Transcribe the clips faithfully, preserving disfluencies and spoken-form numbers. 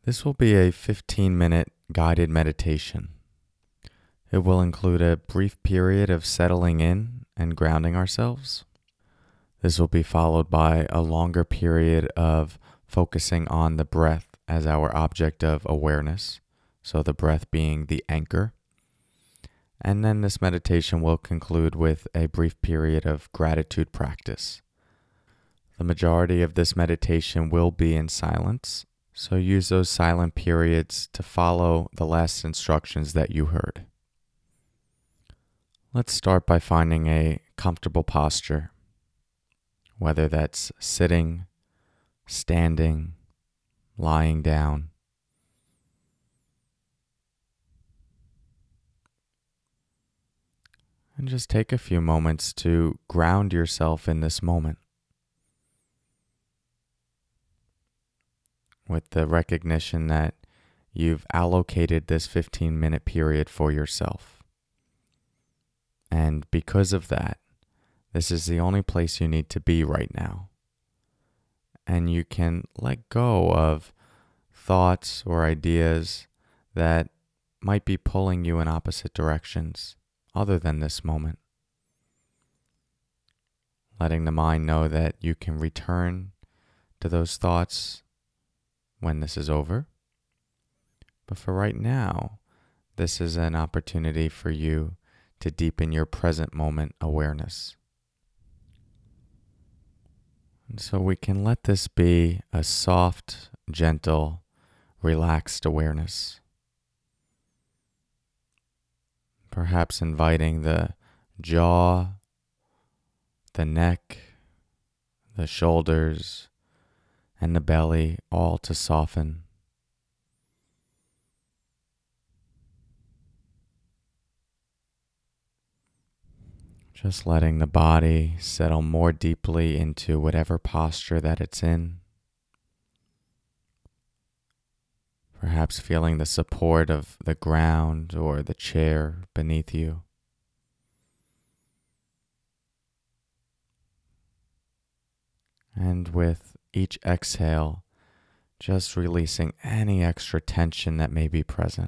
This will be a fifteen minute guided meditation. It will include a brief period of settling in and grounding ourselves. This will be followed by a longer period of focusing on the breath as our object of awareness, so the breath being the anchor. And then this meditation will conclude with a brief period of gratitude practice. The majority of this meditation will be in silence, so use those silent periods to follow the last instructions that you heard. Let's start by finding a comfortable posture, whether that's sitting, standing, lying down. And just take a few moments to ground yourself in this moment, with the recognition that you've allocated this fifteen minute period for yourself. And because of that, this is the only place you need to be right now. And you can let go of thoughts or ideas that might be pulling you in opposite directions other than this moment. Letting the mind know that you can return to those thoughts when this is over. But for right now, this is an opportunity for you to deepen your present moment awareness. And so we can let this be a soft, gentle, relaxed awareness. Perhaps inviting the jaw, the neck, the shoulders, and the belly all to soften. Just letting the body settle more deeply into whatever posture that it's in. Perhaps feeling the support of the ground or the chair beneath you. And with each exhale, just releasing any extra tension that may be present.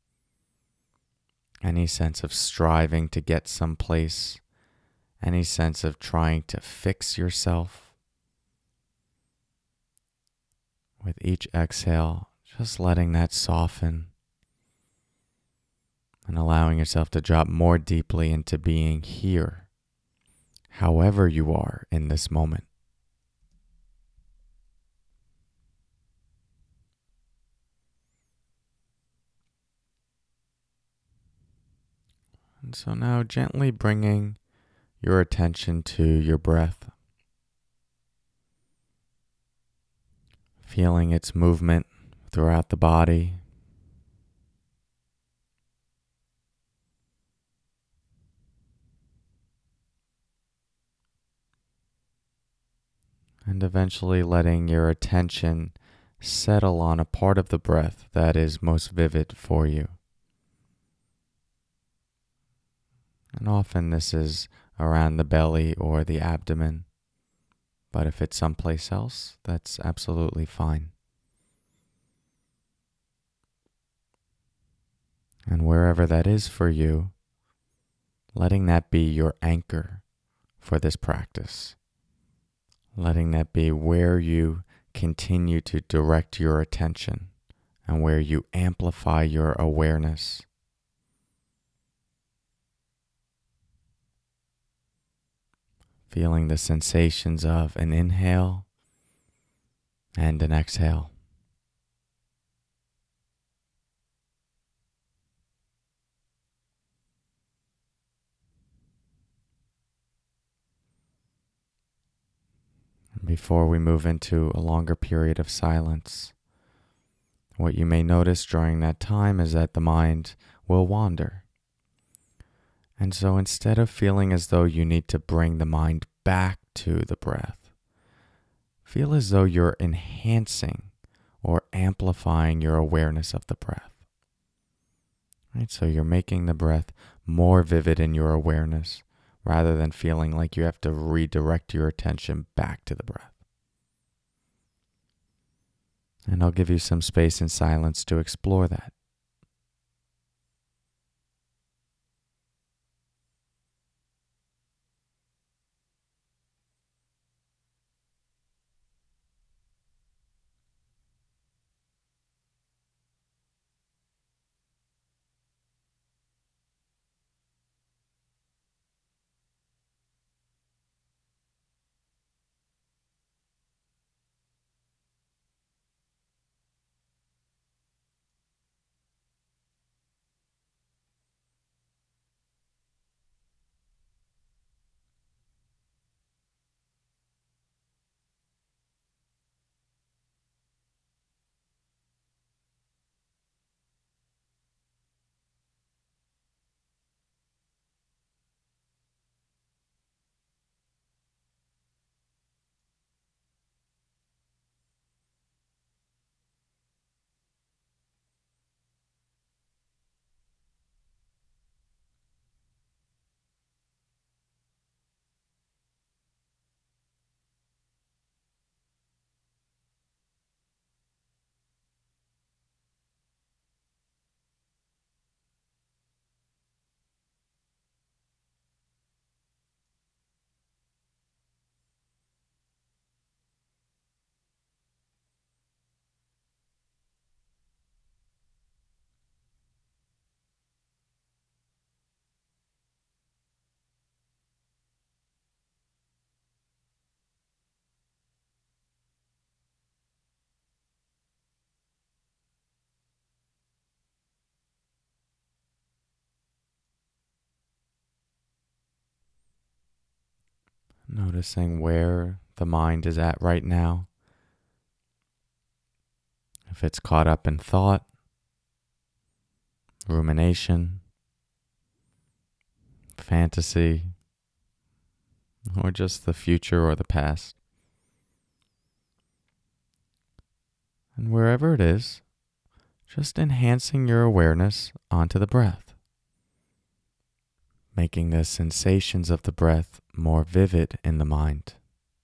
Any sense of striving to get someplace. Any sense of trying to fix yourself. With each exhale, just letting that soften and allowing yourself to drop more deeply into being here, however you are in this moment. And so now gently bringing your attention to your breath, feeling its movement throughout the body. And eventually letting your attention settle on a part of the breath that is most vivid for you. And often this is around the belly or the abdomen, but if it's someplace else, that's absolutely fine. And wherever that is for you, letting that be your anchor for this practice. Letting that be where you continue to direct your attention and where you amplify your awareness. Feeling the sensations of an inhale and an exhale. Before we move into a longer period of silence, what you may notice during that time is that the mind will wander. And so instead of feeling as though you need to bring the mind back to the breath, feel as though you're enhancing or amplifying your awareness of the breath. Right? So you're making the breath more vivid in your awareness rather than feeling like you have to redirect your attention back to the breath. And I'll give you some space and silence to explore that. Noticing where the mind is at right now. If it's caught up in thought, rumination, fantasy, or just the future or the past. And wherever it is, just enhancing your awareness onto the breath, making the sensations of the breath more vivid in the mind.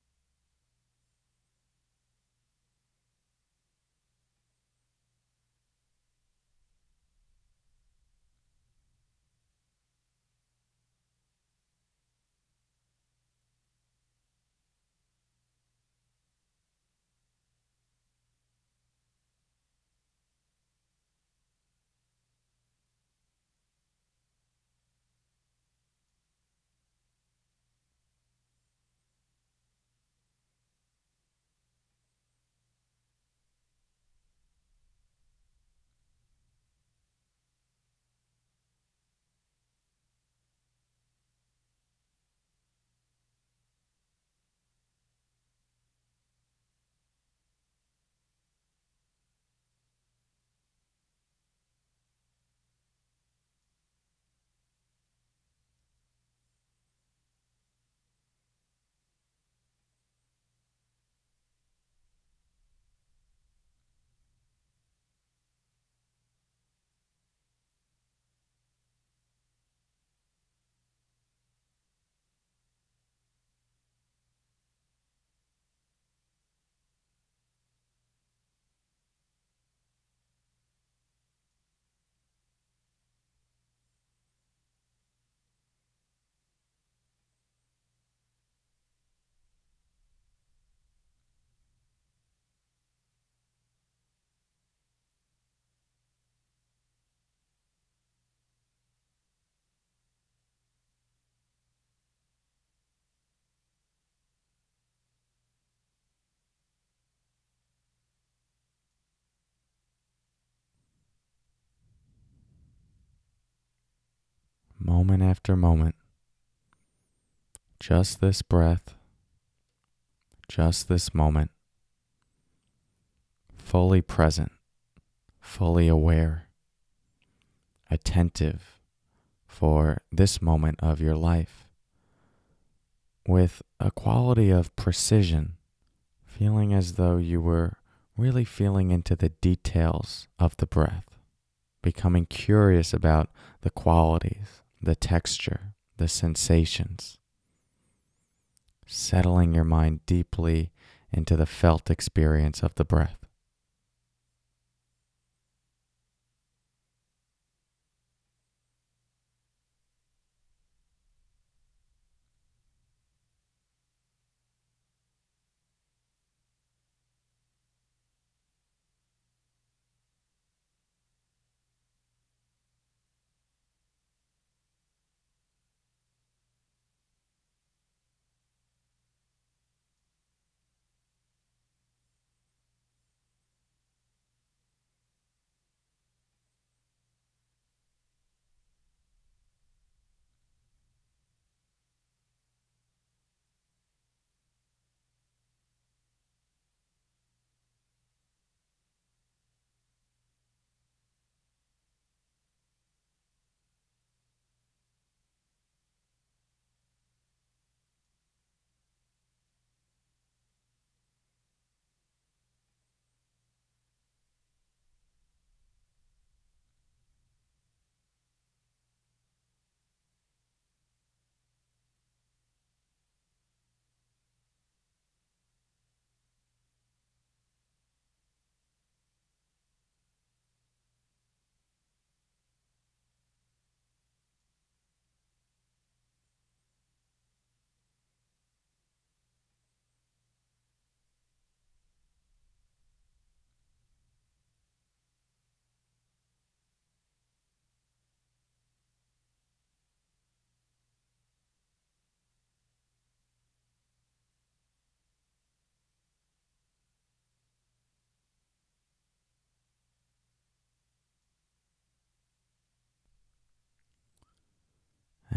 Moment after moment, just this breath, just this moment, fully present, fully aware, attentive for this moment of your life, with a quality of precision, feeling as though you were really feeling into the details of the breath, becoming curious about the qualities, the texture, the sensations, settling your mind deeply into the felt experience of the breath.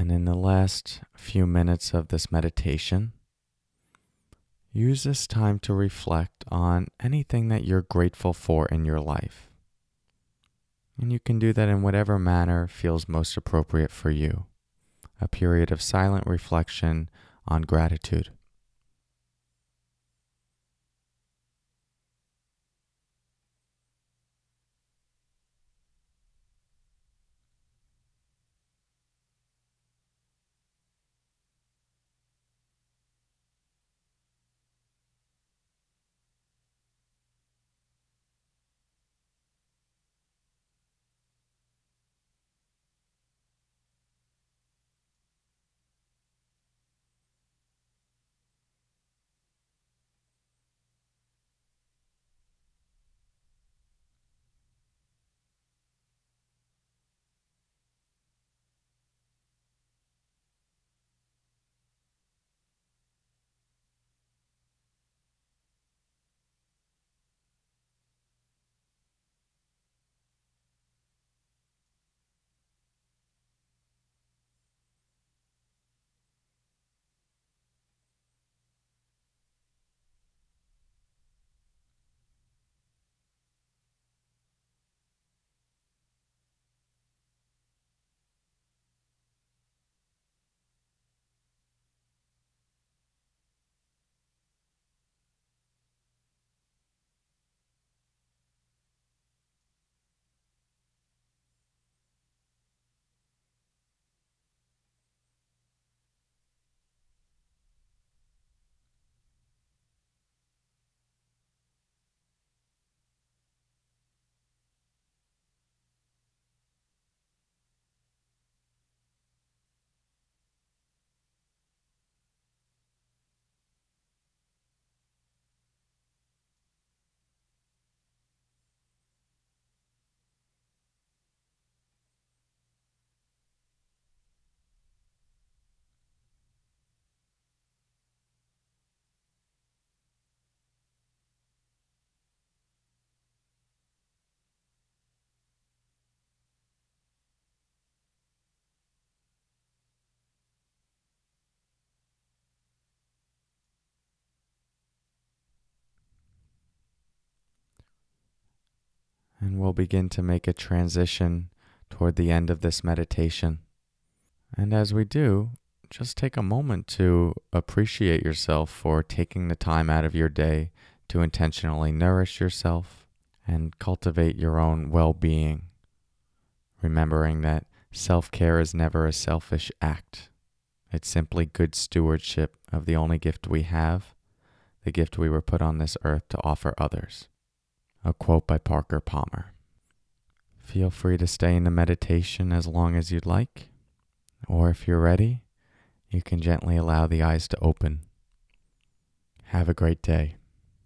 And in the last few minutes of this meditation, use this time to reflect on anything that you're grateful for in your life. And you can do that in whatever manner feels most appropriate for you. A period of silent reflection on gratitude. And we'll begin to make a transition toward the end of this meditation. And as we do, just take a moment to appreciate yourself for taking the time out of your day to intentionally nourish yourself and cultivate your own well-being, remembering that self-care is never a selfish act. It's simply good stewardship of the only gift we have, the gift we were put on this earth to offer others. A quote by Parker Palmer. Feel free to stay in the meditation as long as you'd like, or if you're ready, you can gently allow the eyes to open. Have a great day.